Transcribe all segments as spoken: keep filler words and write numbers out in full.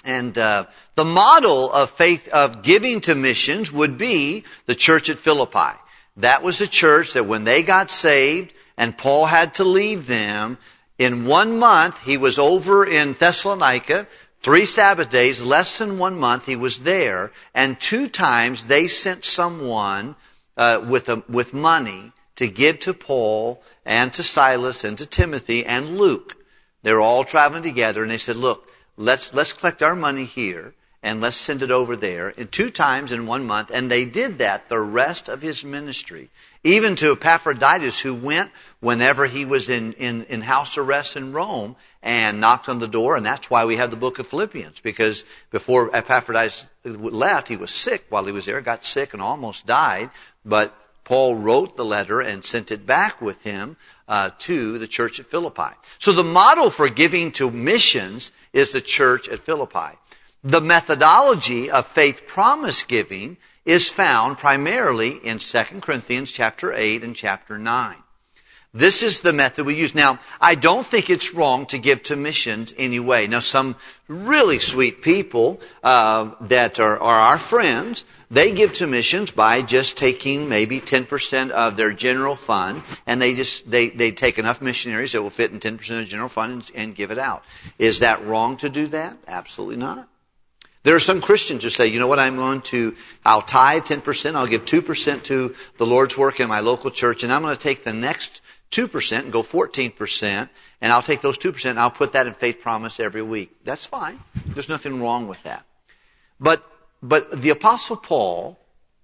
And uh, the model of faith, of giving to missions, would be the church at Philippi. That was a church that when they got saved and Paul had to leave them, in one month he was over in Thessalonica, three Sabbath days, less than one month he was there, and two times they sent someone uh, with a, with money to give to Paul and to Silas and to Timothy and Luke. They were all traveling together, and they said, look, let's let's collect our money here and let's send it over there. And two times in one month, and they did that the rest of his ministry. Even to Epaphroditus, who went whenever he was in, in, in house arrest in Rome and knocked on the door. And that's why we have the book of Philippians, because before Epaphroditus left, he was sick while he was there, got sick and almost died. But Paul wrote the letter and sent it back with him uh, to the church at Philippi. So the model for giving to missions is the church at Philippi. The methodology of faith promise giving is found primarily in Second Corinthians chapter eight and chapter nine. This is the method we use. Now, I don't think it's wrong to give to missions anyway. Now, some really sweet people uh, that are, are our friends, they give to missions by just taking maybe ten percent of their general fund, and they just they they take enough missionaries that will fit in ten percent of the general fund and, and give it out. Is that wrong to do that? Absolutely not. There are some Christians who say, you know what, I'm going to, I'll tithe ten percent, I'll give two percent to the Lord's work in my local church, and I'm going to take the next two percent and go fourteen percent, and I'll take those two percent and I'll put that in faith promise every week. That's fine. There's nothing wrong with that. But, but the Apostle Paul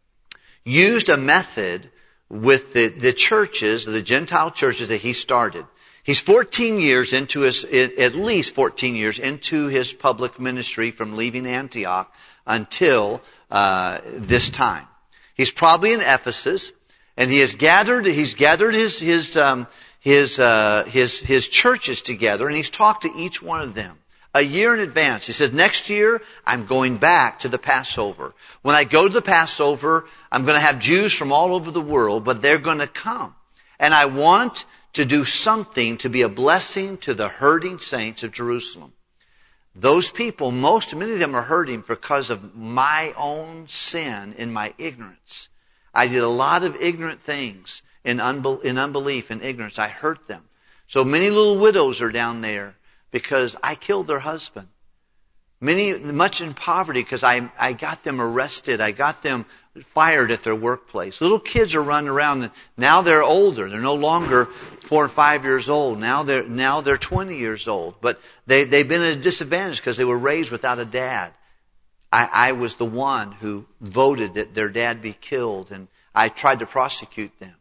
used a method with the, the churches, the Gentile churches that he started. He's fourteen years into his, at least fourteen years into his public ministry from leaving Antioch until uh, this time. He's probably in Ephesus, and he has gathered. He's gathered his his um, his uh, his his churches together, and he's talked to each one of them a year in advance. He says, "Next year, I'm going back to the Passover. When I go to the Passover, I'm going to have Jews from all over the world, but they're going to come, and I want to do something to be a blessing to the hurting saints of Jerusalem. Those people, most, many of them are hurting because of my own sin in my ignorance. I did a lot of ignorant things in, unbel- in unbelief and ignorance. I hurt them. So many little widows are down there because I killed their husband. Many, much in poverty because I, I got them arrested. I got them fired at their workplace. Little kids are running around, and now they're older. They're no longer four or five years old. Now they're now they're twenty years old. But they they've been at a disadvantage because they were raised without a dad. I, I was the one who voted that their dad be killed, and I tried to prosecute them.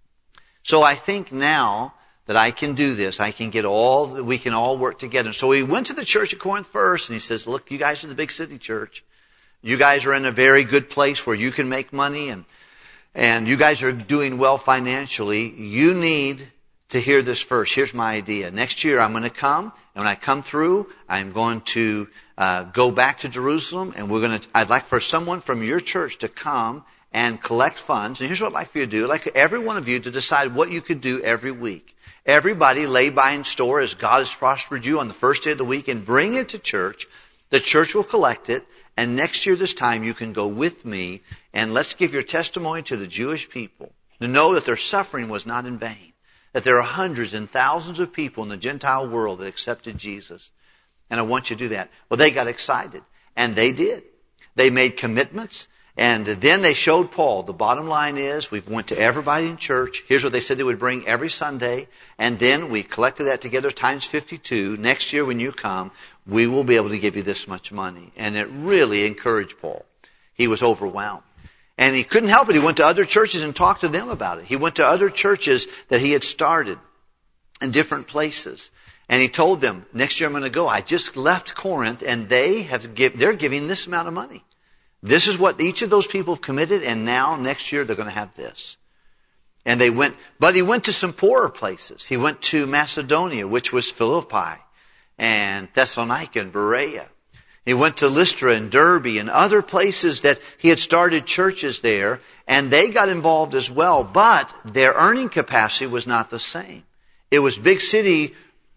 So I think now that I can do this, I can get all we can all work together. So he went to the church at Corinth first, and he says, "Look, you guys are the big city church. You guys are in a very good place where you can make money, and and you guys are doing well financially. You need to hear this first. Here's my idea. Next year I'm going to come, and when I come through, I'm going to uh, go back to Jerusalem, and we're going to. I'd like for someone from your church to come and collect funds. And here's what I'd like for you to do. I'd like every one of you to decide what you could do every week. Everybody lay by in store as God has prospered you on the first day of the week, and bring it to church. The church will collect it. And next year this time you can go with me, and let's give your testimony to the Jewish people to know that their suffering was not in vain, that there are hundreds and thousands of people in the Gentile world that accepted Jesus. And I want you to do that." Well, they got excited, and they did. They made commitments, and then they showed Paul. The bottom line is, we went to everybody in church. Here's what they said they would bring every Sunday, and then we collected that together times fifty-two. Next year when you come, we will be able to give you this much money. And it really encouraged Paul. He was overwhelmed. And he couldn't help it. He went to other churches and talked to them about it. He went to other churches that he had started in different places. And he told them, next year I'm going to go. I just left Corinth, and they have give, they're giving this amount of money. This is what each of those people have committed, and now next year they're going to have this. And they went, but he went to some poorer places. He went to Macedonia, which was Philippi, and Thessalonica and Berea. He went to Lystra and Derbe and other places that he had started churches there, and they got involved as well, but their earning capacity was not the same. It was big city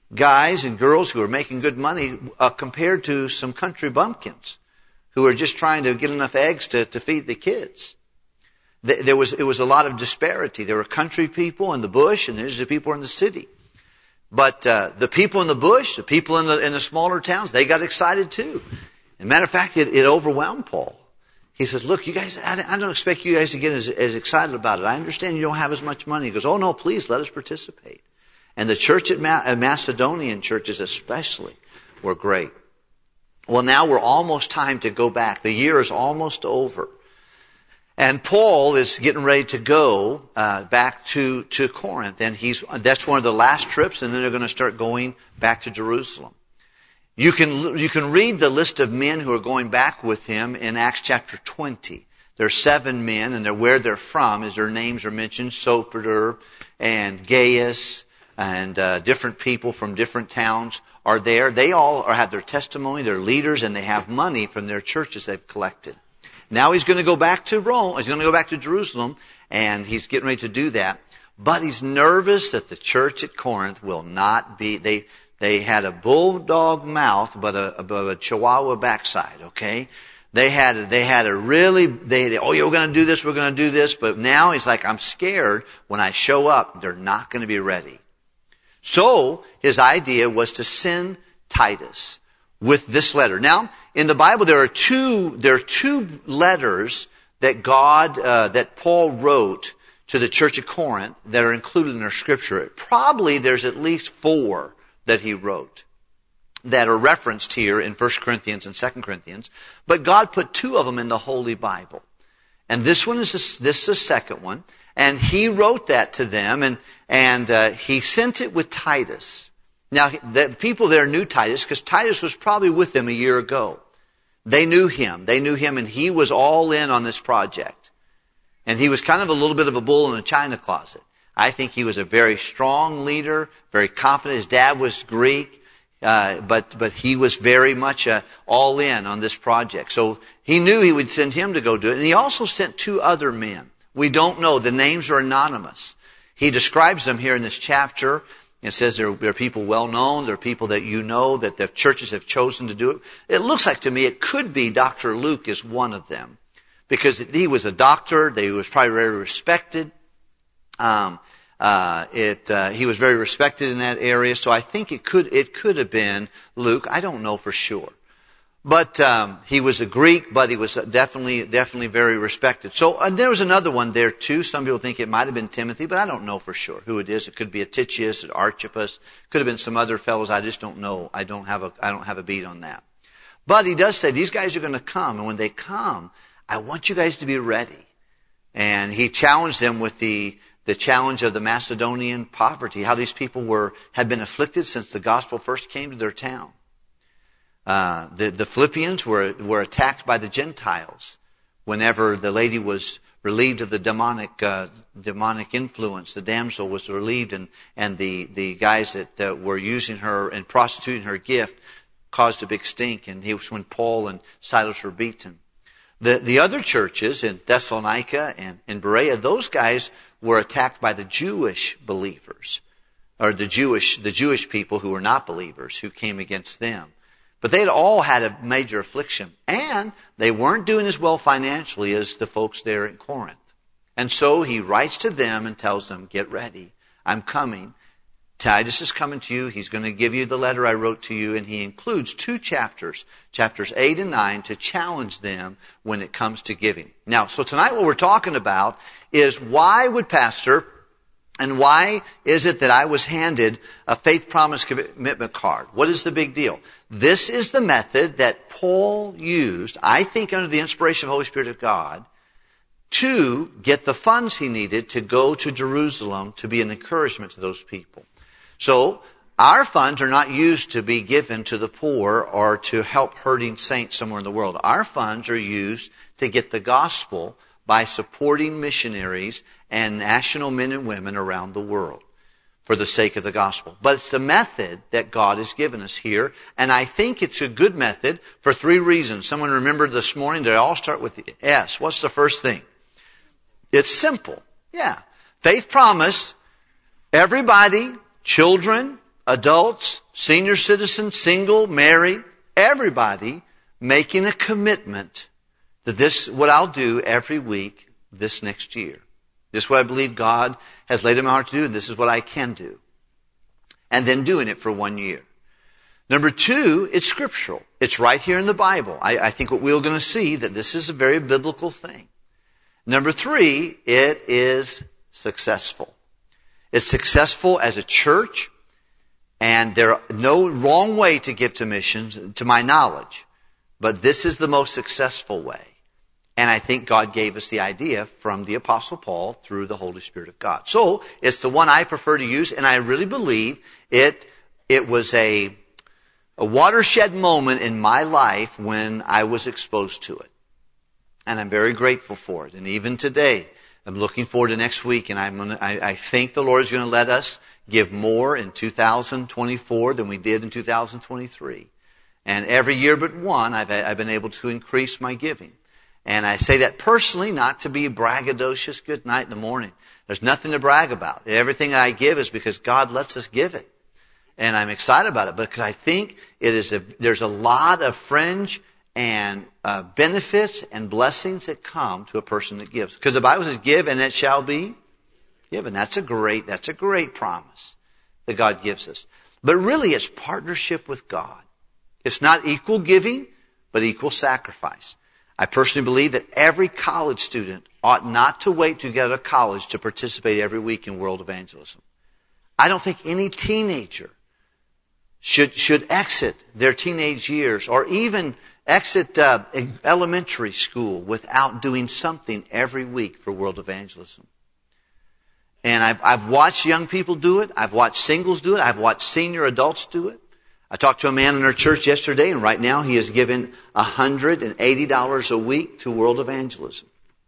guys and girls who are making good money uh, compared to some country bumpkins who are just trying to get enough eggs to, to feed the kids. There was, it was a lot of disparity. There were country people in the bush, and there's the people in the city. But uh, the people in the bush, the people in the in the smaller towns, they got excited too. As a matter of fact, it, it overwhelmed Paul. He says, look, you guys, I, I don't expect you guys to get as, as excited about it. I understand you don't have as much money. He goes, oh no, please let us participate. And the church at Ma- Macedonian churches especially were great. Well, now we're almost time to go back. The year is almost over. And Paul is getting ready to go uh, back to, to Corinth. And he's that's one of the last trips, and then they're going to start going back to Jerusalem. You can you can read the list of men who are going back with him in Acts chapter twenty. There are seven men, and they're where they're from, as their names are mentioned, Sopater and Gaius, and uh, different people from different towns are there. They all are, have their testimony, they're leaders, and they have money from their churches they've collected. Now he's going to go back to Rome, he's going to go back to Jerusalem, and he's getting ready to do that. But he's nervous that the church at Corinth will not be, they they had a bulldog mouth, but a, but a chihuahua backside, okay? They had, they had a really, they, oh yeah, we're going to do this, we're going to do this, but now he's like, I'm scared when I show up, they're not going to be ready. So his idea was to send Titus with this letter. Now, in the Bible, there are two, there are two letters that God, uh, that Paul wrote to the church of Corinth that are included in our scripture. Probably there's at least four that he wrote that are referenced here in First Corinthians and Second Corinthians. But God put two of them in the Holy Bible. And this one is, the, this is the second one. And he wrote that to them, and, and uh, he sent it with Titus. Now, the people there knew Titus because Titus was probably with them a year ago. They knew him. They knew him, and he was all in on this project. And he was kind of a little bit of a bull in a china closet. I think he was a very strong leader, very confident. His dad was Greek, uh, but but he was very much uh, all in on this project. So he knew he would send him to go do it. And he also sent two other men. We don't know. The names are anonymous. He describes them here in this chapter. It says they're, they're people well known. They're people that you know, that the churches have chosen to do it. It looks like to me it could be Doctor Luke is one of them, because he was a doctor. He was probably very respected. Um, uh, it, uh, he was very respected in that area. So I think it could, it could have been Luke. I don't know for sure. But, um, he was a Greek, but he was definitely, definitely very respected. So, and there was another one there too. Some people think it might have been Timothy, but I don't know for sure who it is. It could be Tychicus or Archippus. Could have been some other fellows. I just don't know. I don't have a, I don't have a beat on that. But he does say these guys are going to come, and when they come, I want you guys to be ready. And he challenged them with the, the challenge of the Macedonian poverty, how these people were, had been afflicted since the gospel first came to their town. Uh, the, the Philippians were, were attacked by the Gentiles whenever the lady was relieved of the demonic, uh, demonic influence. The damsel was relieved, and, and the, the guys that uh, were using her and prostituting her gift caused a big stink, and it was when Paul and Silas were beaten. The, the other churches in Thessalonica and in Berea, those guys were attacked by the Jewish believers, or the Jewish, the Jewish people who were not believers, who came against them. But they had all had a major affliction, and they weren't doing as well financially as the folks there in Corinth. And so he writes to them and tells them, get ready, I'm coming. Titus is coming to you. He's going to give you the letter I wrote to you, and he includes two chapters, chapters eight and nine, to challenge them when it comes to giving. Now, so tonight what we're talking about is why would Pastor, and why is it that I was handed a faith promise commitment card? What is the big deal? This is the method that Paul used, I think under the inspiration of the Holy Spirit of God, to get the funds he needed to go to Jerusalem to be an encouragement to those people. So, our funds are not used to be given to the poor or to help hurting saints somewhere in the world. Our funds are used to get the gospel by supporting missionaries and national men and women around the world for the sake of the gospel. But it's the method that God has given us here, and I think it's a good method for three reasons. Someone remembered this morning, they all start with the S. What's the first thing? It's simple. Yeah. Faith promise, everybody, children, adults, senior citizens, single, married, everybody making a commitment that this is what I'll do every week this next year. This is what I believe God has laid in my heart to do, and this is what I can do. And then doing it for one year. Number two, it's scriptural. It's right here in the Bible. I, I think what we're going to see that this is a very biblical thing. Number three, it is successful. It's successful as a church, and there are no wrong way to give to missions, to my knowledge. But this is the most successful way. And I think God gave us the idea from the Apostle Paul through the Holy Spirit of God. So, it's the one I prefer to use, and I really believe it, it was a, a watershed moment in my life when I was exposed to it. And I'm very grateful for it. And even today, I'm looking forward to next week, and I'm gonna, I, I think the Lord is going to let us give more in two thousand twenty-four than we did in two thousand twenty-three. And every year but one, I've, I've been able to increase my giving. And I say that personally, not to be braggadocious. Good night in the morning. There's nothing to brag about. Everything I give is because God lets us give it. And I'm excited about it because I think it is a, there's a lot of fringe and uh, benefits and blessings that come to a person that gives. Because the Bible says, give and it shall be given. That's a great, that's a great promise that God gives us. But really it's partnership with God. It's not equal giving, but equal sacrifice. I personally believe that every college student ought not to wait to get out of college to participate every week in world evangelism. I don't think any teenager should should exit their teenage years or even exit uh, elementary school without doing something every week for world evangelism. And I've, I've watched young people do it. I've watched singles do it. I've watched senior adults do it. I talked to a man in our church yesterday, and right now he has given one hundred eighty dollars a week to world evangelism.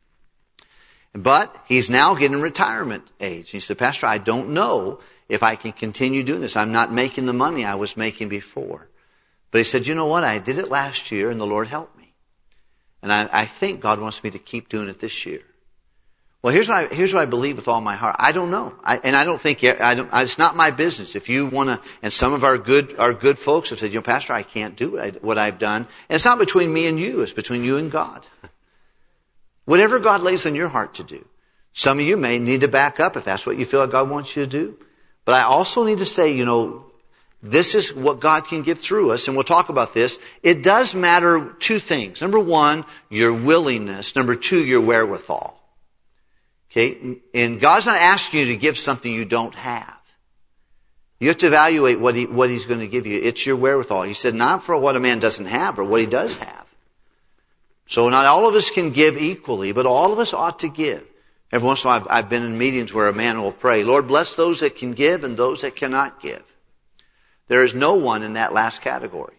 But he's now getting retirement age. He said, Pastor, I don't know if I can continue doing this. I'm not making the money I was making before. But he said, you know what? I did it last year, and the Lord helped me. And I, I think God wants me to keep doing it this year. Well, here's what I, here's what I believe with all my heart. I don't know. I, and I don't think, I don't, it's not my business. If you want to, and some of our good, our good folks have said, you know, Pastor, I can't do what, I, what I've done. And it's not between me and you. It's between you and God. Whatever God lays on your heart to do. Some of you may need to back up if that's what you feel like God wants you to do. But I also need to say, you know, this is what God can give through us, and we'll talk about this. It does matter two things. Number one, your willingness. Number two, your wherewithal. Okay, and God's not asking you to give something you don't have. You have to evaluate what he, what He's going to give you. It's your wherewithal. He said, not for what a man doesn't have, but what he does have. So not all of us can give equally, but all of us ought to give. Every once in a while, I've, I've been in meetings where a man will pray, Lord, bless those that can give and those that cannot give. There is no one in that last category.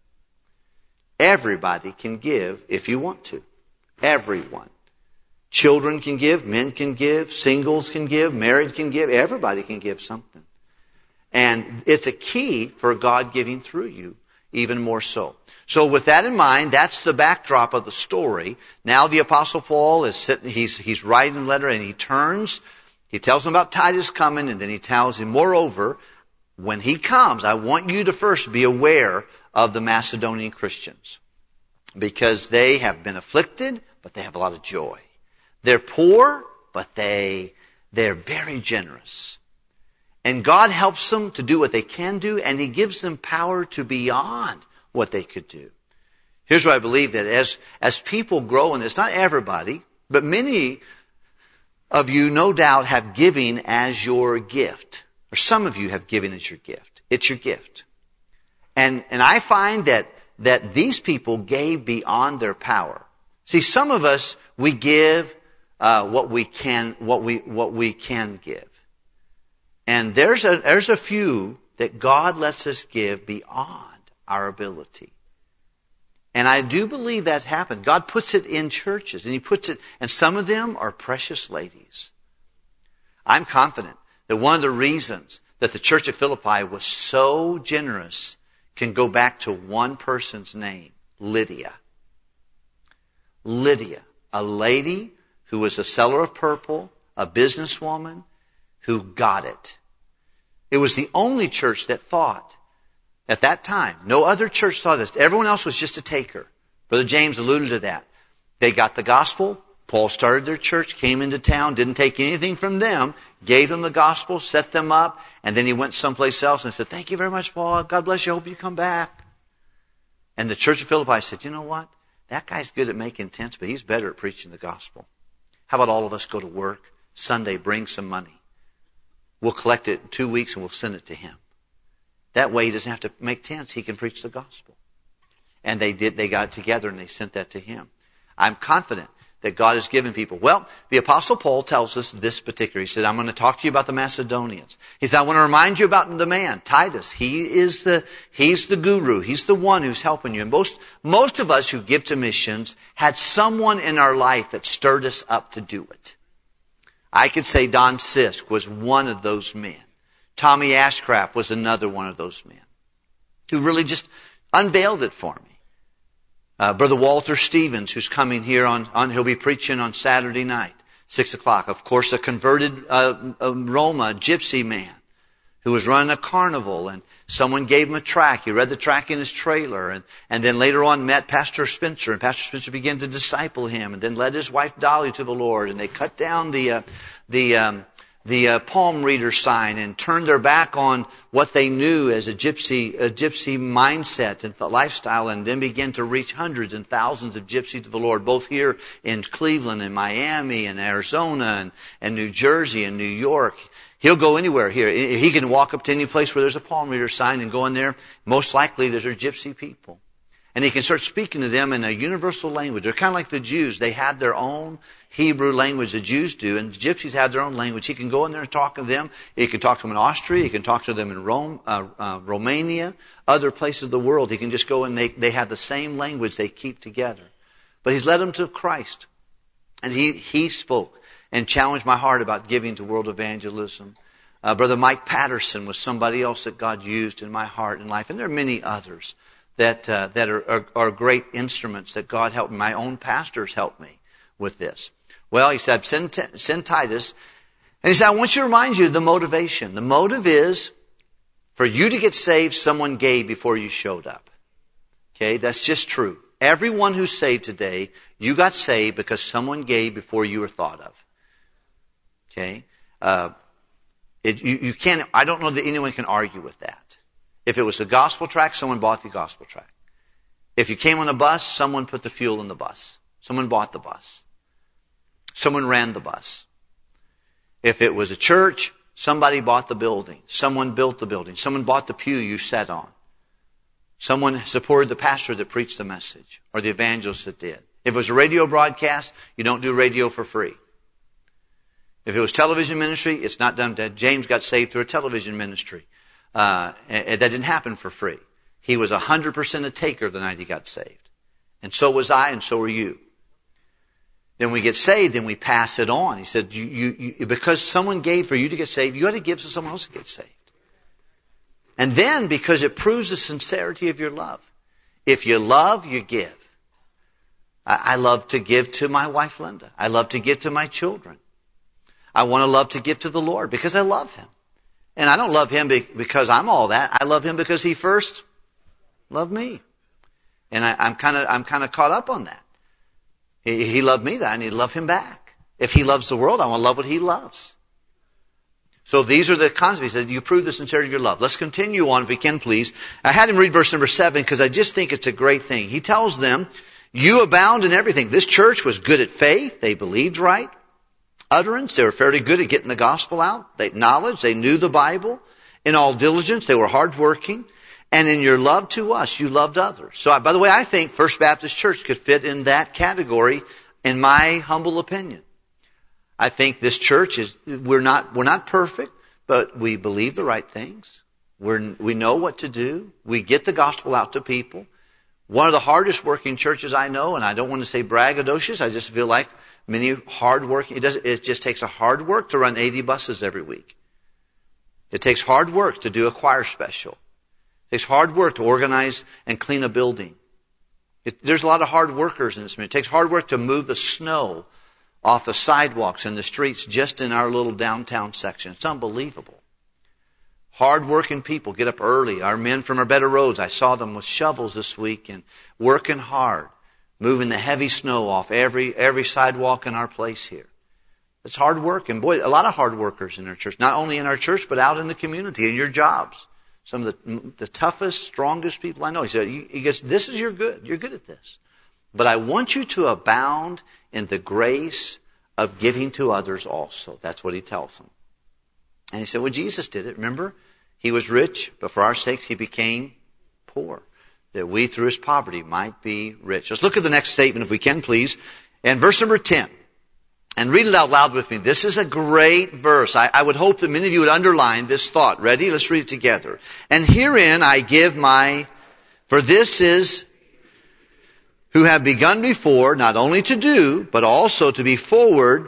Everybody can give if you want to. Everyone. Children can give, men can give, singles can give, married can give. Everybody can give something. And it's a key for God giving through you, even more so. So with that in mind, that's the backdrop of the story. Now the Apostle Paul is sitting, he's, he's writing a letter, and he turns, he tells him about Titus coming, and then he tells him, moreover, when he comes, I want you to first be aware of the Macedonian Christians. Because they have been afflicted, but they have a lot of joy. They're poor, but they, they're very generous. And God helps them to do what they can do, and He gives them power to beyond what they could do. Here's what I believe, that as, as people grow, and it's not everybody, but many of you no doubt have giving as your gift. Or some of you have giving as your gift. It's your gift. And, and I find that, that these people gave beyond their power. See, some of us, we give Uh, what we can, what we, what we can give. And there's a, there's a few that God lets us give beyond our ability. And I do believe that's happened. God puts it in churches, and He puts it, and some of them are precious ladies. I'm confident that one of the reasons that the church of Philippi was so generous can go back to one person's name, Lydia. Lydia, a lady who was a seller of purple, a businesswoman who got it. It was the only church that thought at that time. No other church saw this. Everyone else was just a taker. Brother James alluded to that. They got the gospel. Paul started their church, came into town, didn't take anything from them, gave them the gospel, set them up, and then he went someplace else and said, thank you very much, Paul. God bless you. I hope you come back. And the church of Philippi said, you know what? That guy's good at making tents, but he's better at preaching the gospel. How about all of us go to work Sunday, bring some money. We'll collect it in two weeks and we'll send it to him. That way he doesn't have to make tents. He can preach the gospel. And they did. They got it together and they sent that to him. I'm confident that God has given people. Well, the Apostle Paul tells us this particular. He said, I'm going to talk to you about the Macedonians. He said, I want to remind you about the man, Titus. He is the, he's the guru. He's the one who's helping you. And most, most of us who give to missions had someone in our life that stirred us up to do it. I could say Don Sisk was one of those men. Tommy Ashcraft was another one of those men who really just unveiled it for me. Uh, Brother Walter Stevens, who's coming here on, on, he'll be preaching on Saturday night, six o'clock. Of course, a converted uh, a Roma, a gypsy man, who was running a carnival, and someone gave him a tract. He read the tract in his trailer, and, and then later on met Pastor Spencer, and Pastor Spencer began to disciple him, and then led his wife Dolly to the Lord, and they cut down the uh, the um, the uh, palm reader sign and turned their back on what they knew as a gypsy a gypsy mindset and lifestyle, and then began to reach hundreds and thousands of gypsies to the Lord, both here in Cleveland and Miami and Arizona and, and New Jersey and New York. He'll go anywhere here. He can walk up to any place where there's a palm reader sign and go in there. Most likely there's are gypsy people. And he can start speaking to them in a universal language. They're kind of like the Jews. They have their own Hebrew language, the Jews do, and the gypsies have their own language. He can go in there and talk to them. He can talk to them in Austria. He can talk to them in Rome, uh, uh, Romania, other places of the world. He can just go and they, they have the same language they keep together. But he's led them to Christ. And he, he spoke and challenged my heart about giving to world evangelism. Uh, Brother Mike Patterson was somebody else that God used in my heart and life. And there are many others that uh, that are, are, are great instruments that God helped me. My own pastors helped me with this. Well, he said, send, t- send Titus. And he said, I want you to remind you of the motivation. The motive is for you to get saved, someone gave before you showed up. Okay, that's just true. Everyone who's saved today, you got saved because someone gave before you were thought of. Okay? Uh, it, you, you can't, I don't know that anyone can argue with that. If it was a gospel tract, someone bought the gospel tract. If you came on a bus, someone put the fuel in the bus. Someone bought the bus. Someone ran the bus. If it was a church, somebody bought the building. Someone built the building. Someone bought the pew you sat on. Someone supported the pastor that preached the message or the evangelist that did. If it was a radio broadcast, you don't do radio for free. If it was television ministry, it's not done. James got saved through a television ministry. Uh, that didn't happen for free. He was one hundred percent a taker the night he got saved. And so was I, and so were you. Then we get saved, then we pass it on. He said, you, you, you, because someone gave for you to get saved, you got to give so someone else to get saved. And then, because it proves the sincerity of your love. If you love, you give. I, I love to give to my wife, Linda. I love to give to my children. I want to love to give to the Lord because I love Him. And I don't love Him because I'm all that. I love Him because He first loved me. And I, I'm kind of, I'm kind of caught up on that. He, he loved me, that I need to love Him back. If He loves the world, I want to love what He loves. So these are the concepts. He said, you prove the sincerity of your love. Let's continue on if we can, please. I had him read verse number seven because I just think it's a great thing. He tells them, you abound in everything. This church was good at faith. They believed right. Utterance, they were fairly good at getting the gospel out. They knowledge, they knew the Bible. In all diligence, they were hardworking. And in your love to us, you loved others. So, by the way, I think First Baptist Church could fit in that category, in my humble opinion. I think this church is, we're not, we're not perfect, but we believe the right things. We're, we know what to do. We get the gospel out to people. One of the hardest working churches I know, and I don't want to say braggadocious, I just feel like many hard working, it does, it just takes a hard work to run eighty buses every week. It takes hard work to do a choir special. It takes hard work to organize and clean a building. It, there's a lot of hard workers in this ministry. It takes hard work to move the snow off the sidewalks and the streets just in our little downtown section. It's unbelievable. Hard-working people get up early. Our men from our Better Roads, I saw them with shovels this week and working hard, moving the heavy snow off every every sidewalk in our place here. It's hard work. And boy, a lot of hard workers in our church. Not only in our church, but out in the community, in your jobs. Some of the, the toughest, strongest people I know. He said, he goes, this is your good. You're good at this. But I want you to abound in the grace of giving to others also. That's what he tells them. And he said, well, Jesus did it. Remember? He was rich, but for our sakes he became poor, that we through his poverty might be rich. Let's look at the next statement, if we can, please. And verse number ten. And read it out loud with me. This is a great verse. I, I would hope that many of you would underline this thought. Ready? Let's read it together. And herein I give my, for this is who have begun before, not only to do, but also to be forward.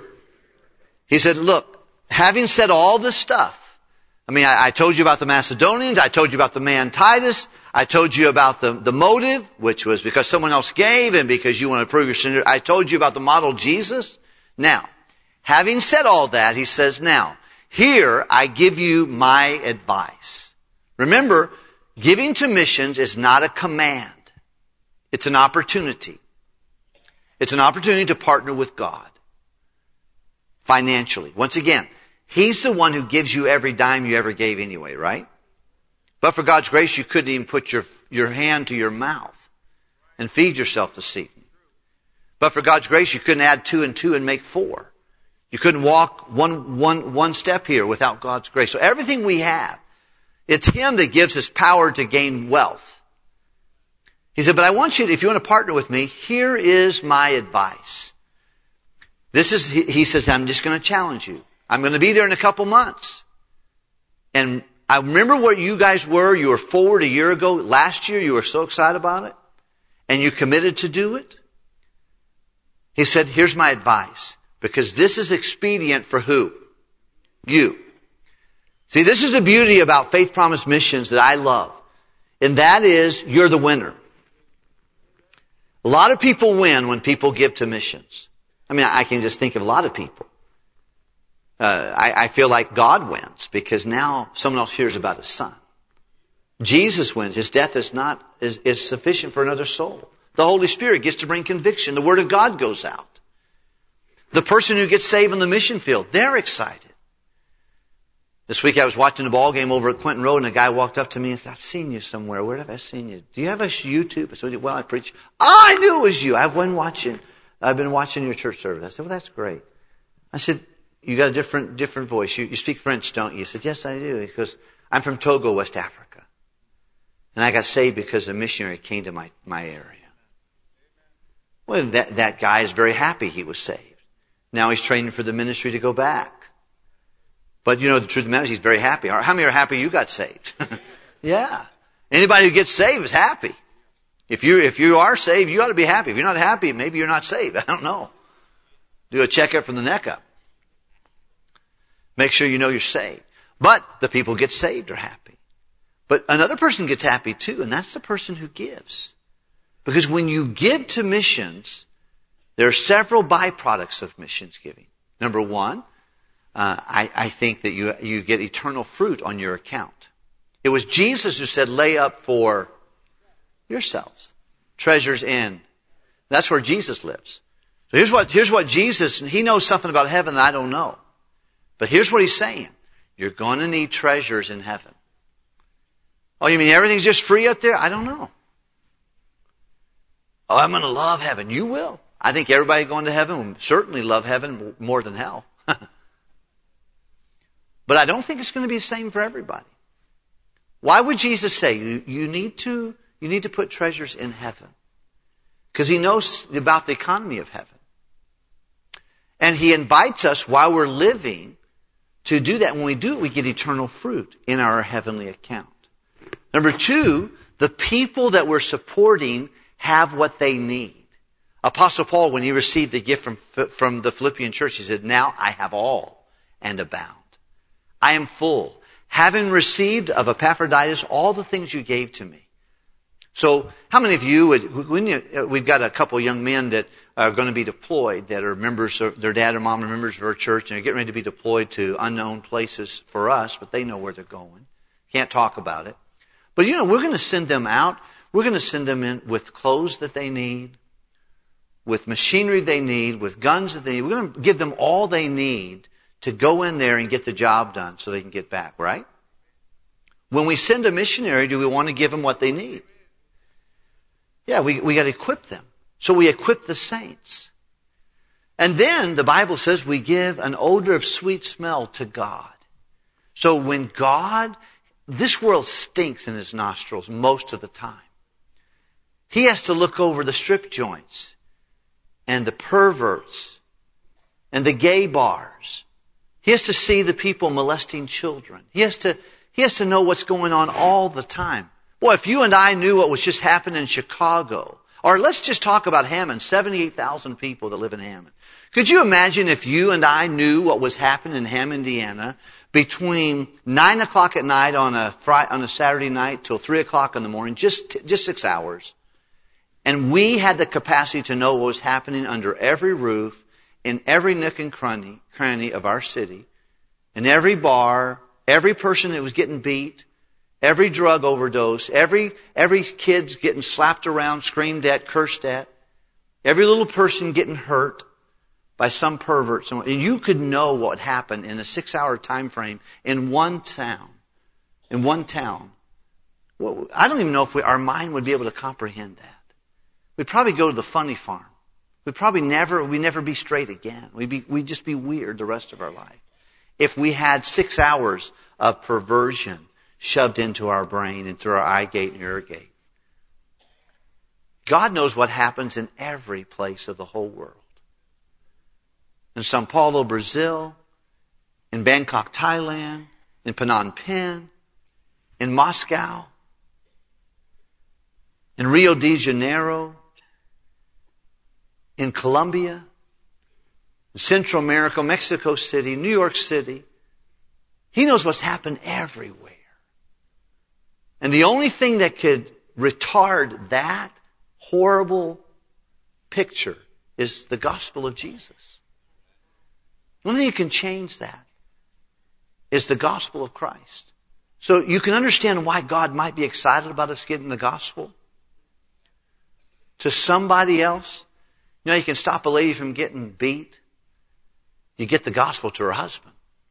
He said, look, having said all this stuff, I mean, I, I told you about the Macedonians. I told you about the man Titus. I told you about the, the motive, which was because someone else gave and because you want to prove your sin. I told you about the model Jesus. Now, having said all that, he says, now, here I give you my advice. Remember, giving to missions is not a command. It's an opportunity. It's an opportunity to partner with God financially. Once again, he's the one who gives you every dime you ever gave anyway, right? But for God's grace, you couldn't even put your, your hand to your mouth and feed yourself this evening. But for God's grace, you couldn't add two and two and make four. You couldn't walk one, one, one step here without God's grace. So everything we have, it's him that gives us power to gain wealth. He said, but I want you to, if you want to partner with me, here is my advice. This is, he says, I'm just going to challenge you. I'm going to be there in a couple months. And I remember where you guys were. You were forward a year ago. Last year, you were so excited about it. And you committed to do it. He said, here's my advice. Because this is expedient for who? You. See, this is the beauty about Faith Promise Missions that I love. And that is, you're the winner. A lot of people win when people give to missions. I mean, I can just think of a lot of people. Uh, I, I feel like God wins because now someone else hears about his son. Jesus wins. His death is not, is, is sufficient for another soul. The Holy Spirit gets to bring conviction. The Word of God goes out. The person who gets saved in the mission field, they're excited. This week I was watching a ball game over at Quentin Road and a guy walked up to me and said, I've seen you somewhere. Where have I seen you? Do you have a YouTube? I said, well, I preach. Oh, I knew it was you. I've been watching, I've been watching your church service. I said, well, that's great. I said, you got a different, different voice. You, you speak French, don't you? He said, yes, I do. He goes, I'm from Togo, West Africa. And I got saved because a missionary came to my, my area. Well, that, that guy is very happy he was saved. Now he's training for the ministry to go back. But you know, the truth of the matter is he's very happy. How many are happy you got saved? Yeah. Anybody who gets saved is happy. If you, if you are saved, you ought to be happy. If you're not happy, maybe you're not saved. I don't know. Do a checkup from the neck up. Make sure you know you're saved. But the people who get saved are happy. But another person gets happy too, and that's the person who gives. Because when you give to missions, there are several byproducts of missions giving. Number one, uh, I, I think that you, you get eternal fruit on your account. It was Jesus who said, lay up for yourselves treasures in. That's where Jesus lives. So here's what, here's what Jesus, he knows something about heaven that I don't know. But here's what he's saying. You're going to need treasures in heaven. Oh, you mean everything's just free up there? I don't know. Oh, I'm going to love heaven. You will. I think everybody going to heaven will certainly love heaven more than hell. But I don't think it's going to be the same for everybody. Why would Jesus say you, you need to, you need to put treasures in heaven? Because he knows about the economy of heaven. And he invites us while we're living to do that. When we do it, we get eternal fruit in our heavenly account. Number two, the people that we're supporting have what they need. Apostle Paul, when he received the gift from, from the Philippian church, he said, now I have all and abound. I am full, having received of Epaphroditus all the things you gave to me. So how many of you would, when you, we've got a couple of young men that are going to be deployed that are members of, their dad or mom are members of our church and are getting ready to be deployed to unknown places for us, but they know where they're going. Can't talk about it. But you know, we're going to send them out. We're going to send them in with clothes that they need, with machinery they need, with guns that they need. We're going to give them all they need to go in there and get the job done so they can get back, right? When we send a missionary, do we want to give them what they need? Yeah, we, we got to equip them. So we equip the saints. And then the Bible says we give an odor of sweet smell to God. So when God, this world stinks in His nostrils most of the time. He has to look over the strip joints and the perverts and the gay bars. He has to see the people molesting children. He has to, he has to know what's going on all the time. Boy, if you and I knew what was just happening in Chicago, or let's just talk about Hammond, seventy-eight thousand people that live in Hammond. Could you imagine if you and I knew what was happening in Hammond, Indiana, between nine o'clock at night on a Friday, on a Saturday night till three o'clock in the morning, just, just six hours, and we had the capacity to know what was happening under every roof, in every nook and cranny, cranny of our city, in every bar, every person that was getting beat, every drug overdose, every, every kid's getting slapped around, screamed at, cursed at, every little person getting hurt by some pervert. And you could know what happened in a six-hour time frame in one town. In one town. Well, I don't even know if we, our mind would be able to comprehend that. We'd probably go to the funny farm. We'd probably never, we'd never be straight again. We'd be, we'd just be weird the rest of our life. If we had six hours of perversion shoved into our brain and through our eye gate and ear gate. God knows what happens in every place of the whole world. In Sao Paulo, Brazil, in Bangkok, Thailand, in Phnom Penh, in Moscow, in Rio de Janeiro, in Colombia, in Central America, Mexico City, New York City. He knows what's happened everywhere. And the only thing that could retard that horrible picture is the gospel of Jesus. The only thing that can change that is the gospel of Christ. So you can understand why God might be excited about us getting the gospel to somebody else. You know, you can stop a lady from getting beat. You get the gospel to her husband.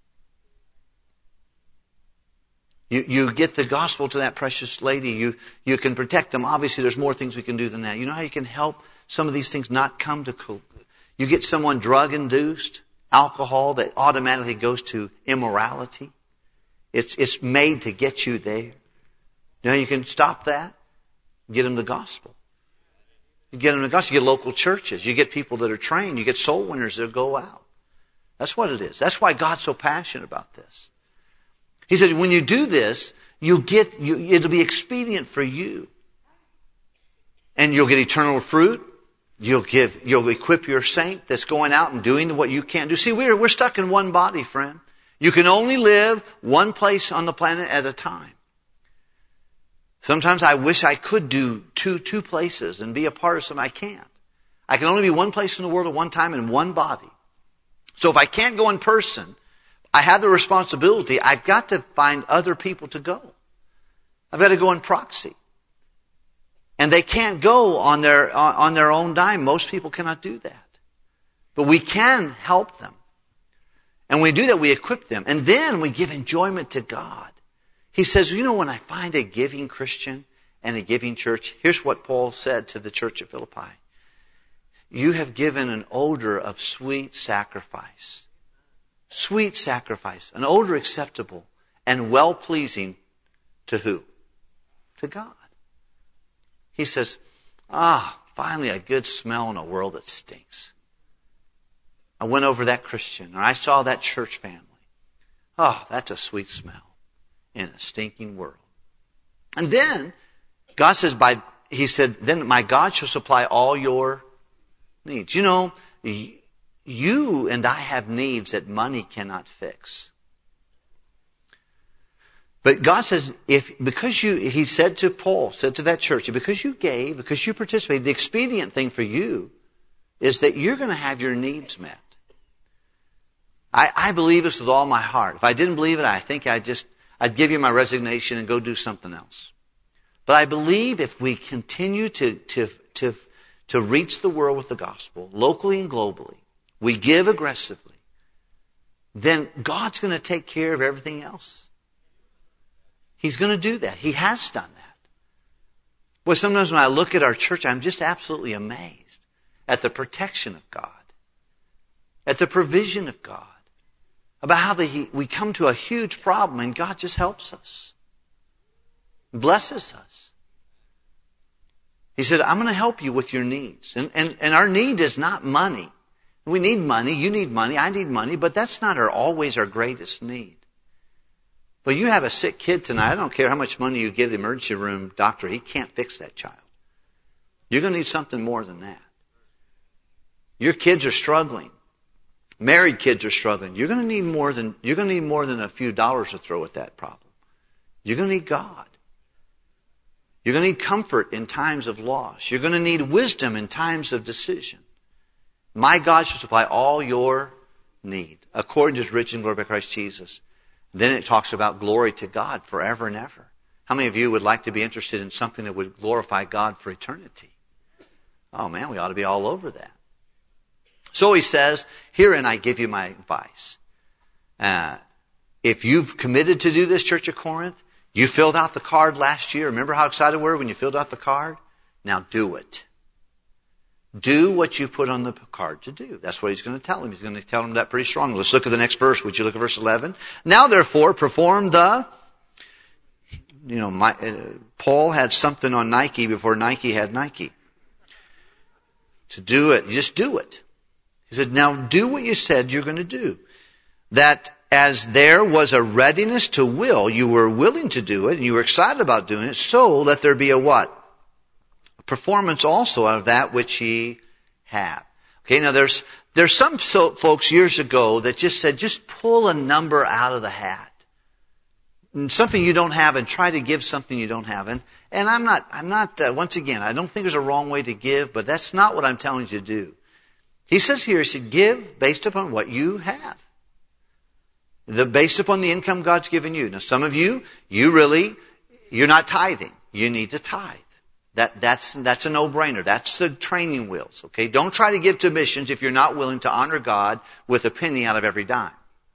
You, you get the gospel to that precious lady. You, you can protect them. Obviously, there's more things we can do than that. You know how you can help some of these things not come to... You get someone drug-induced, alcohol that automatically goes to immorality. It's, it's made to get you there. You know, you can stop that. Get them the gospel. You get them the gospel. You get local churches. You get people that are trained. You get soul winners that go out. That's what it is. That's why God's so passionate about this. He said, when you do this, you'll get, you, it'll be expedient for you. And you'll get eternal fruit. You'll give, you'll equip your saint that's going out and doing what you can't do. See, we're, we're stuck in one body, friend. You can only live one place on the planet at a time. Sometimes I wish I could do two, two places and be a part of something. I can't. I can only be one place in the world at one time in one body. So if I can't go in person, I have the responsibility. I've got to find other people to go. I've got to go in proxy. And they can't go on their, on their own dime. Most people cannot do that. But we can help them. And when we do that, we equip them. And then we give enjoyment to God. He says, you know, when I find a giving Christian and a giving church, here's what Paul said to the church at Philippi. You have given an odor of sweet sacrifice. Sweet sacrifice. An odor acceptable and well-pleasing to who? To God. He says, ah, finally a good smell in a world that stinks. I went over that Christian, or I saw that church family. Oh, that's a sweet smell in a stinking world. And then, God says, by, He said, then my God shall supply all your needs. You know, you and I have needs that money cannot fix. But God says, if, because you, He said to Paul, said to that church, because you gave, because you participated, the expedient thing for you is that you're going to have your needs met. I, I believe this with all my heart. If I didn't believe it, I think I just, I'd give you my resignation and go do something else. But I believe if we continue to, to, to, to reach the world with the gospel, locally and globally, we give aggressively, then God's going to take care of everything else. He's going to do that. He has done that. Well, sometimes when I look at our church, I'm just absolutely amazed at the protection of God, at the provision of God, about how the, we come to a huge problem and God just helps us, blesses us. He said, I'm going to help you with your needs. And, and, and our need is not money. We need money. You need money. I need money. But that's not our, always our greatest need. But you have a sick kid tonight. I don't care how much money you give the emergency room doctor. He can't fix that child. You're going to need something more than that. Your kids are struggling. Married kids are struggling. You're going to need more than, you're going to need more than a few dollars to throw at that problem. You're going to need God. You're going to need comfort in times of loss. You're going to need wisdom in times of decision. My God shall supply all your need, according to His riches and glory by Christ Jesus. Then it talks about glory to God forever and ever. How many of you would like to be interested in something that would glorify God for eternity? Oh man, we ought to be all over that. So he says, herein I give you my advice. Uh, if you've committed to do this, Church of Corinth, you filled out the card last year. Remember how excited we were when you filled out the card? Now do it. Do what you put on the card to do. That's what he's going to tell him. He's going to tell him that pretty strongly. Let's look at the next verse. Would you look at verse eleven? Now therefore perform the, you know, my, uh, Paul had something on Nike before Nike had Nike. To do it, you just do it. He said, now do what you said you're going to do. That as there was a readiness to will, you were willing to do it, and you were excited about doing it, so let there be a what? Performance also of that which ye have. Okay, now there's there's some so, folks years ago that just said, just pull a number out of the hat. And something you don't have and try to give something you don't have. And, and I'm not, I'm not, uh, once again, I don't think there's a wrong way to give, but that's not what I'm telling you to do. He says here, he said, give based upon what you have. The, based upon the income God's given you. Now some of you, you really, you're not tithing. You need to tithe. That, that's, that's a no-brainer. That's the training wheels, okay? Don't try to give to missions if you're not willing to honor God with a penny out of every dime.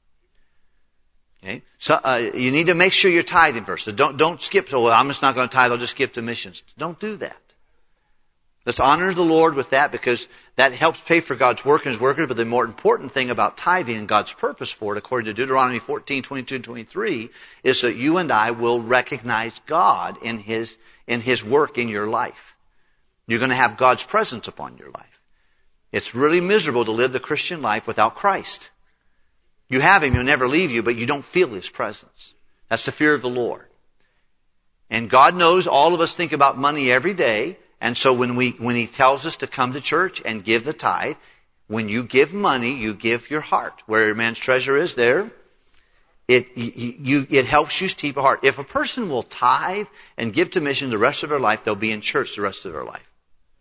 Okay? So, uh, you need to make sure you're tithing first. So don't, don't skip, so well, I'm just not going to tithe, I'll just give to missions. Don't do that. Let's honor the Lord with that because that helps pay for God's work and His workers. But the more important thing about tithing and God's purpose for it, according to Deuteronomy fourteen, twenty-two, and twenty-three, is that you and I will recognize God in His, in His work in your life. You're going to have God's presence upon your life. It's really miserable to live the Christian life without Christ. You have Him, He'll never leave you, but you don't feel His presence. That's the fear of the Lord. And God knows all of us think about money every day. And so when we, when He tells us to come to church and give the tithe, when you give money, you give your heart. Where a man's treasure is, there, it, you, it helps you keep a heart. If a person will tithe and give to mission the rest of their life, they'll be in church the rest of their life.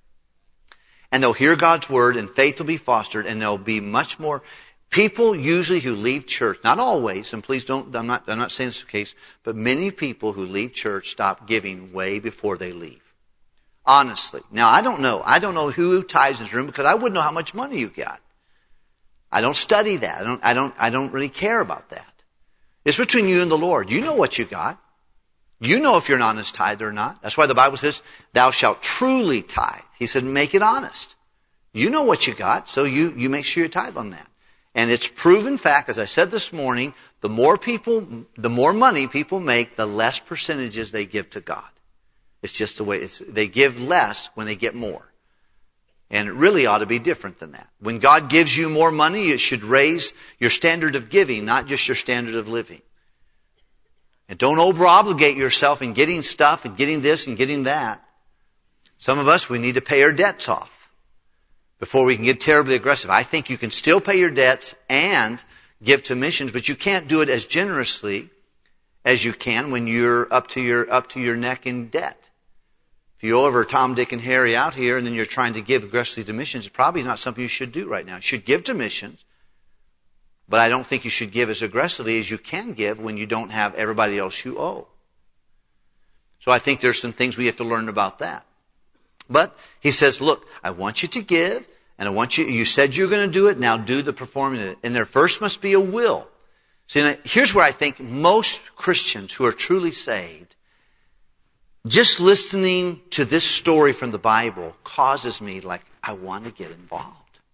And they'll hear God's word and faith will be fostered and there'll be much more. People usually who leave church, not always, and please don't, I'm not, I'm not saying this is the case, but many people who leave church stop giving way before they leave. Honestly. Now, I don't know. I don't know who tithes in this room because I wouldn't know how much money you got. I don't study that. I don't, I don't, I don't really care about that. It's between you and the Lord. You know what you got. You know if you're an honest tither or not. That's why the Bible says, thou shalt truly tithe. He said, make it honest. You know what you got, so you, you make sure you tithe on that. And it's proven fact, as I said this morning, the more people, the more money people make, the less percentages they give to God. It's just the way it's, they give less when they get more. And it really ought to be different than that. When God gives you more money, it should raise your standard of giving, not just your standard of living. And don't over-obligate yourself in getting stuff and getting this and getting that. Some of us, we need to pay our debts off before we can get terribly aggressive. I think you can still pay your debts and give to missions, but you can't do it as generously as you can when you're up to your, up to your neck in debt. If you over Tom, Dick, and Harry out here and then you're trying to give aggressively to missions, it's probably not something you should do right now. You should give to missions, But I don't think you should give as aggressively as you can give when you don't have everybody else you owe. So I think there's some things we have to learn about that. But he says, look, I want you to give, and I want you, you said you're going to do it, now do the performing it. And there first must be a will. See, now, here's where I think most Christians who are truly saved, just listening to this story from the Bible causes me like, I want to get involved.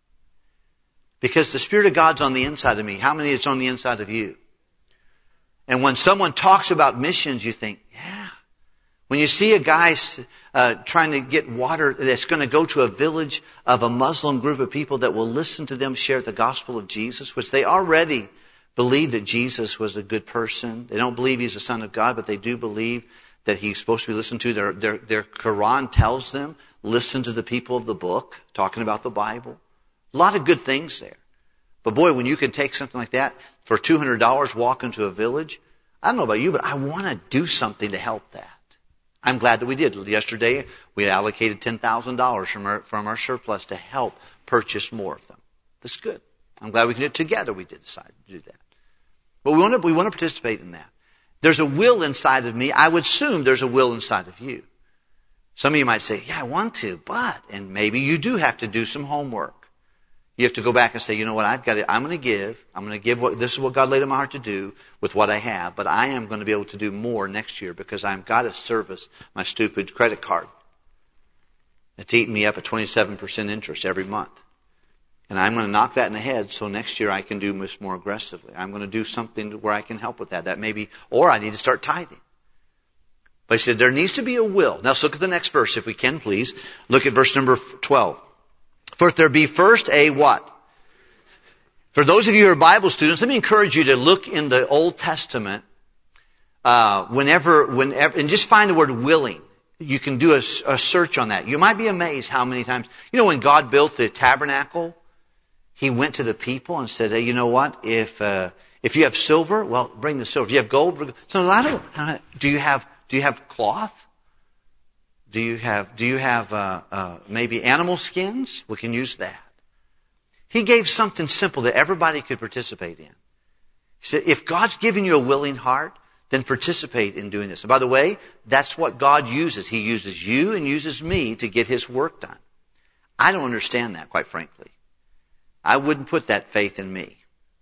Because the Spirit of God's on the inside of me. How many is on the inside of you? And when someone talks about missions, you think, yeah. When you see a guy uh, trying to get water that's going to go to a village of a Muslim group of people that will listen to them share the gospel of Jesus, which they already believe that Jesus was a good person. They don't believe he's the Son of God, but they do believe that he's supposed to be listened to. Their, their, their Quran tells them, listen to the people of the book, talking about the Bible. A lot of good things there. But boy, when you can take something like that for two hundred dollars, walk into a village, I don't know about you, but I want to do something to help that. I'm glad that we did. Yesterday, we allocated ten thousand dollars from our, from our surplus to help purchase more of them. That's good. I'm glad we can do it together. We did decide to do that. But we want to, we want to participate in that. There's a will inside of me. I would assume there's a will inside of you. Some of you might say, yeah, I want to, but, and maybe you do have to do some homework. You have to go back and say, you know what, I've got to, I'm going to give. I'm going to give what, this is what God laid in my heart to do with what I have, but I am going to be able to do more next year because I've got to service my stupid credit card. It's eating me up at twenty-seven percent interest every month. And I'm going to knock that in the head so next year I can do this more aggressively. I'm going to do something where I can help with that. That may be, or I need to start tithing. But he said there needs to be a will. Now let's look at the next verse if we can, please. Look at verse number twelve. For if there be first a what? For those of you who are Bible students, let me encourage you to look in the Old Testament uh, whenever, whenever, and just find the word willing. You can do a, a search on that. You might be amazed how many times, you know, when God built the tabernacle, He went to the people and said, hey, you know what? If uh, if you have silver, well, bring the silver. If you have gold, bring... so I don't. Do you have do you have cloth? Do you have, do you have, uh, uh, maybe animal skins? We can use that. He gave something simple that everybody could participate in. He said, if God's given you a willing heart, then participate in doing this. And by the way, that's what God uses. He uses you and uses me to get His work done. I don't understand that, quite frankly. I wouldn't put that faith in me.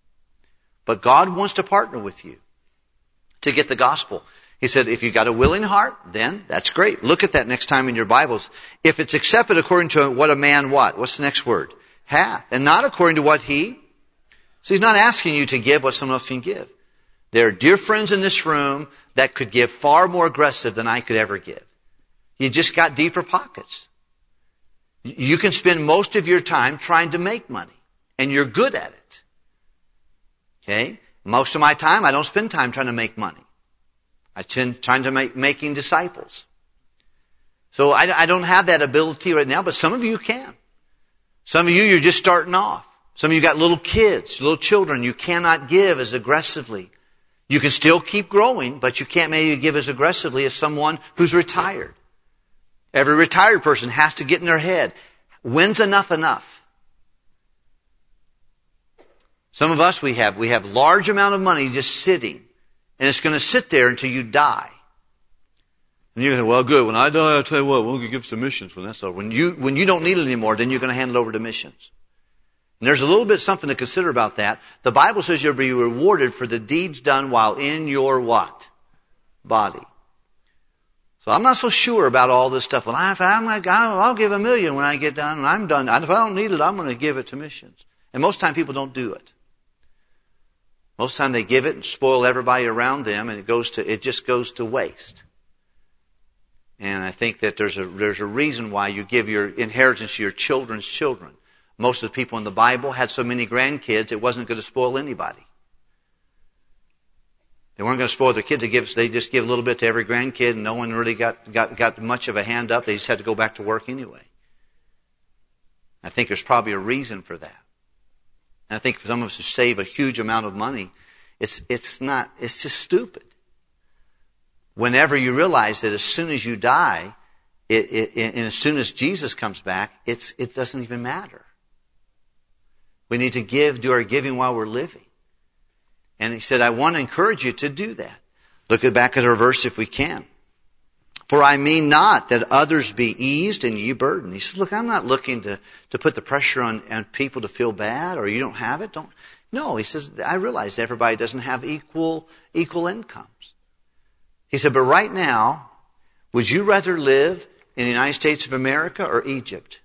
But God wants to partner with you to get the gospel. He said, if you've got a willing heart, then that's great. Look at that next time in your Bibles. If it's accepted according to what a man what? What's the next word? Hath. And not according to what he. So he's not asking you to give what someone else can give. There are dear friends in this room that could give far more aggressive than I could ever give. You just got deeper pockets. You can spend most of your time trying to make money. And you're good at it. Okay? Most of my time, I don't spend time trying to make money. I tend trying to make making disciples. So I, I don't have that ability right now, but some of you can. Some of you, you're just starting off. Some of you got little kids, little children. You cannot give as aggressively. You can still keep growing, but you can't maybe give as aggressively as someone who's retired. Every retired person has to get in their head, when's enough enough? Some of us, we have, we have large amount of money just sitting. And it's going to sit there until you die. And you're going to say, well, good. When I die, I'll tell you what, we'll give to missions when that's over. When you, when you don't need it anymore, then you're going to hand it over to missions. And there's a little bit something to consider about that. The Bible says you'll be rewarded for the deeds done while in your what? Body. So I'm not so sure about all this stuff. Well, if I'm like, I'll give a million when I get done, and I'm done. If I don't need it, I'm going to give it to missions. And most time people don't do it. Most of the time they give it and spoil everybody around them, and it goes to it just goes to waste. And I think that there's a there's a reason why you give your inheritance to your children's children. Most of the people in the Bible had so many grandkids, it wasn't going to spoil anybody. They weren't going to spoil their kids. They give they just give a little bit to every grandkid, and no one really got got got much of a hand up. They just had to go back to work anyway. I think there's probably a reason for that. And I think for some of us to save a huge amount of money, it's it's not it's just stupid. Whenever you realize that as soon as you die, it, it, and as soon as Jesus comes back, it's it doesn't even matter. We need to give, do our giving while we're living. And he said, I want to encourage you to do that. Look back at our verse if we can. For I mean not that others be eased and ye burdened. He said, look, I'm not looking to, to put the pressure on, on people to feel bad or you don't have it. Don't. No, he says, I realize everybody doesn't have equal, equal incomes. He said, but right now, would you rather live in the United States of America or Egypt?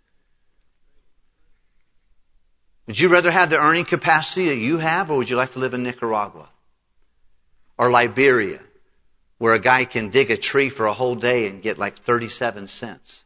Would you rather have the earning capacity that you have, or would you like to live in Nicaragua or Liberia, where a guy can dig a tree for a whole day and get like thirty-seven cents?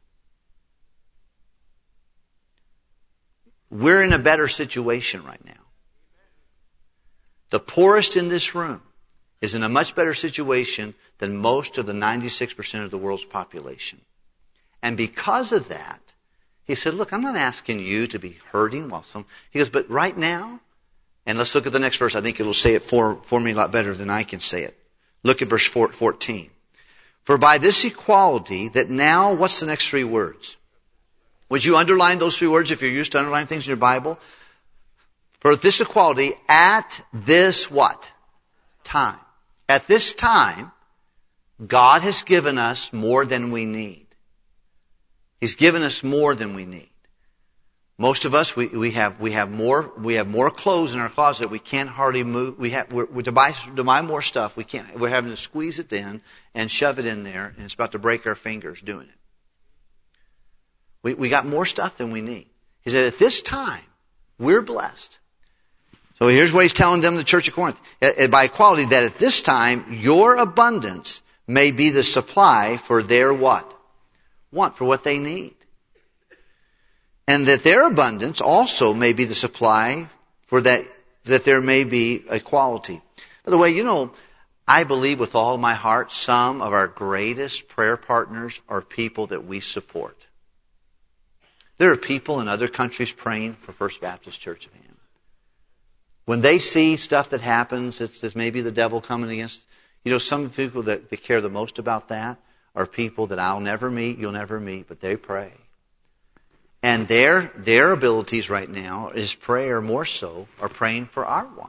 We're in a better situation right now. The poorest in this room is in a much better situation than most of the ninety-six percent of the world's population. And because of that, he said, look, I'm not asking you to be hurting while some... He goes, but right now, and let's look at the next verse. I think it'll say it for, for me a lot better than I can say it. Look at verse fourteen. For by this equality that now, what's the next three words? Would you underline those three words if you're used to underlining things in your Bible? For this equality at this what? Time. At this time, God has given us more than we need. He's given us more than we need. Most of us, we, we have we have more we have more clothes in our closet. We can't hardly move. We have we're, we're to buy to buy more stuff. We can't. We're having to squeeze it in and shove it in there, and it's about to break our fingers doing it. We we got more stuff than we need. He said, at this time, we're blessed. So here's what he's telling them, the church of Corinth, by equality, that at this time your abundance may be the supply for their what? Want, for what they need. And that their abundance also may be the supply for that, that there may be equality. By the way, you know, I believe with all my heart some of our greatest prayer partners are people that we support. There are people in other countries praying for First Baptist Church of Hammond. When they see stuff that happens, it's, it's maybe the devil coming against, you know, some people that, that care the most about that are people that I'll never meet, you'll never meet, but they pray. And their their abilities right now is prayer more so, are praying for our want.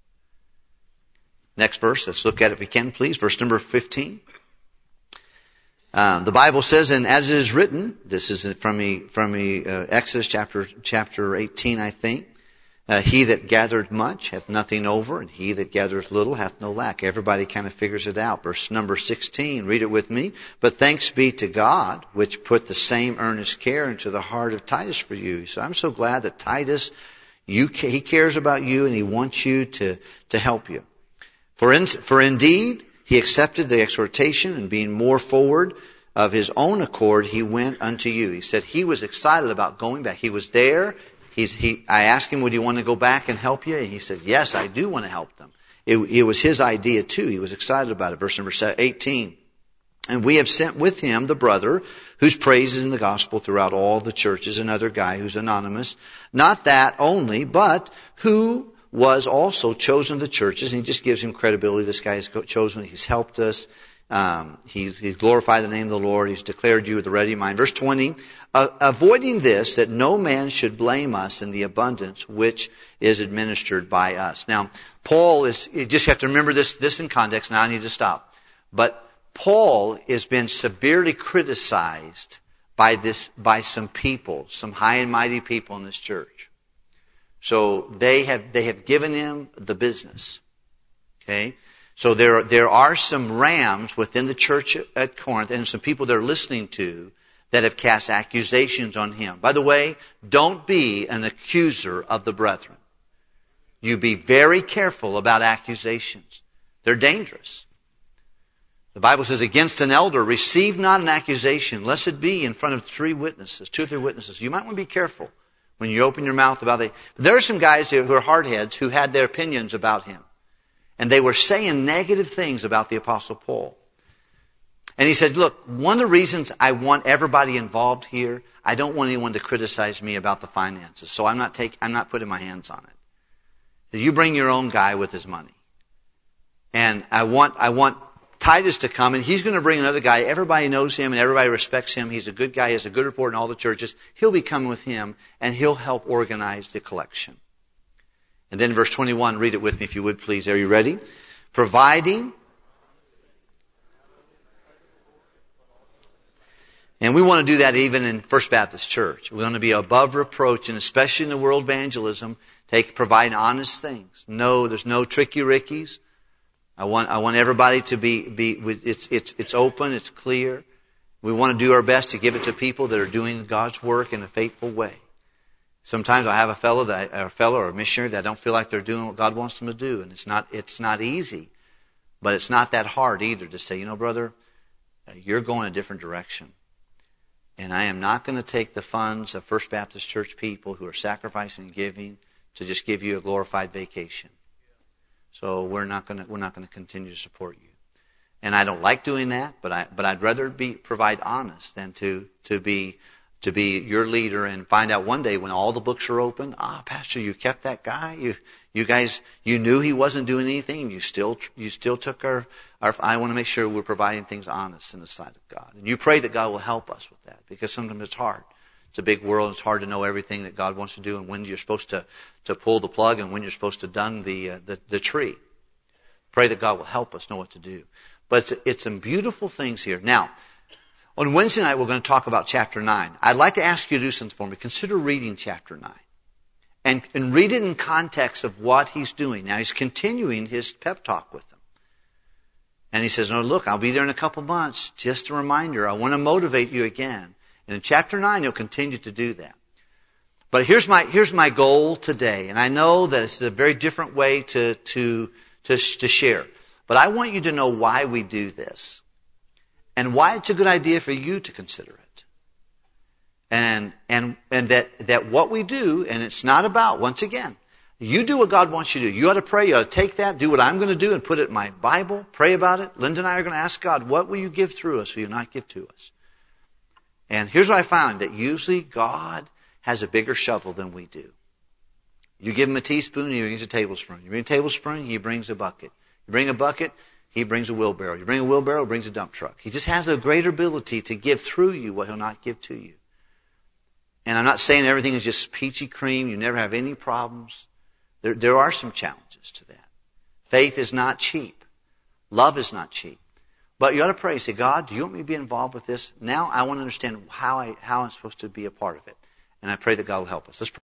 Next verse, let's look at it if we can, please. Verse number fifteen. Uh, the Bible says, and as it is written, this is from a, from a, uh, Exodus chapter chapter eighteen, I think. Uh, he that gathered much hath nothing over, and he that gathereth little hath no lack. Everybody kind of figures it out. Verse number sixteen, read it with me. But thanks be to God, which put the same earnest care into the heart of Titus for you. So I'm so glad that Titus, you, he cares about you, and he wants you to, to help you. For, in, for indeed, he accepted the exhortation, and being more forward of his own accord, he went unto you. He said he was excited about going back. He was there. He's, he, I asked him, would you want to go back and help you? And he said, yes, I do want to help them. It, it was his idea too. He was excited about it. Verse number eighteen. And we have sent with him the brother whose praise is in the gospel throughout all the churches, another guy who's anonymous. Not that only, but who was also chosen of the churches. And he just gives him credibility. This guy is chosen. He's helped us. Um, he's, he's glorified the name of the Lord. He's declared you with a ready mind. Verse twenty, uh, avoiding this, that no man should blame us in the abundance which is administered by us. Now, Paul is, you just have to remember this, this in context. Now I need to stop. But Paul has been severely criticized by this, by some people, some high and mighty people in this church. So they have, they have given him the business. Okay? So there, there are some rams within the church at Corinth and some people they're listening to that have cast accusations on him. By the way, don't be an accuser of the brethren. You be very careful about accusations. They're dangerous. The Bible says, against an elder, receive not an accusation, lest it be in front of three witnesses, two or three witnesses. You might want to be careful when you open your mouth about it. There are some guys who are hardheads who had their opinions about him. And they were saying negative things about the Apostle Paul. And he said, look, one of the reasons I want everybody involved here, I don't want anyone to criticize me about the finances. So I'm not take, I'm not putting my hands on it. You bring your own guy with his money. And I want, I want Titus to come, and he's going to bring another guy. Everybody knows him and everybody respects him. He's a good guy. He has a good report in all the churches. He'll be coming with him, and he'll help organize the collection. And then verse twenty-one, read it with me if you would please. Are you ready? Providing. And we want to do that even in First Baptist Church. We want to be above reproach, and especially in the world evangelism, take provide honest things. No, there's no tricky rickies. I want I want everybody to be be it's it's it's open, it's clear. We want to do our best to give it to people that are doing God's work in a faithful way. Sometimes I have a fellow that a fellow or a missionary that don't feel like they're doing what God wants them to do, and it's not it's not easy, but it's not that hard either to say, you know, brother, you're going a different direction. And I am not going to take the funds of First Baptist Church people who are sacrificing and giving to just give you a glorified vacation. So we're not going to we're not going to continue to support you. And I don't like doing that, but I but I'd rather be provide honest than to to be to be your leader and find out one day when all the books are open, ah, Pastor, you kept that guy. You you guys you knew he wasn't doing anything. You still you still took our our. I want to make sure we're providing things honest in the sight of God. And you pray that God will help us with that, because sometimes it's hard. It's a big world. It's hard to know everything that God wants to do and when you're supposed to to pull the plug and when you're supposed to dun the uh, the, the tree. Pray that God will help us know what to do. But it's, it's some beautiful things here. Now, on Wednesday night, we're going to talk about chapter nine. I'd like to ask you to do something for me. Consider reading chapter nine. And, and read it in context of what he's doing. Now, he's continuing his pep talk with them. And he says, no, look, I'll be there in a couple months. Just a reminder, I want to motivate you again. And in chapter nine, he'll continue to do that. But here's my, here's my goal today. And I know that it's a very different way to, to, to, to share. But I want you to know why we do this. And why it's a good idea for you to consider it. And, and, and that, that what we do, and it's not about, once again, you do what God wants you to do. You ought to pray, you ought to take that, do what I'm going to do and put it in my Bible, pray about it. Linda and I are going to ask God, what will you give through us or you'll not give to us? And here's what I found, that usually God has a bigger shovel than we do. You give him a teaspoon, he brings a tablespoon. You bring a tablespoon, he brings a bucket. You bring a bucket, he brings a wheelbarrow. You bring a wheelbarrow, he brings a dump truck. He just has a greater ability to give through you what he'll not give to you. And I'm not saying everything is just peachy cream, you never have any problems. There, there are some challenges to that. Faith is not cheap. Love is not cheap. But you ought to pray, say, God, do you want me to be involved with this? Now I want to understand how, I, how I'm supposed to be a part of it. And I pray that God will help us. Let's pray.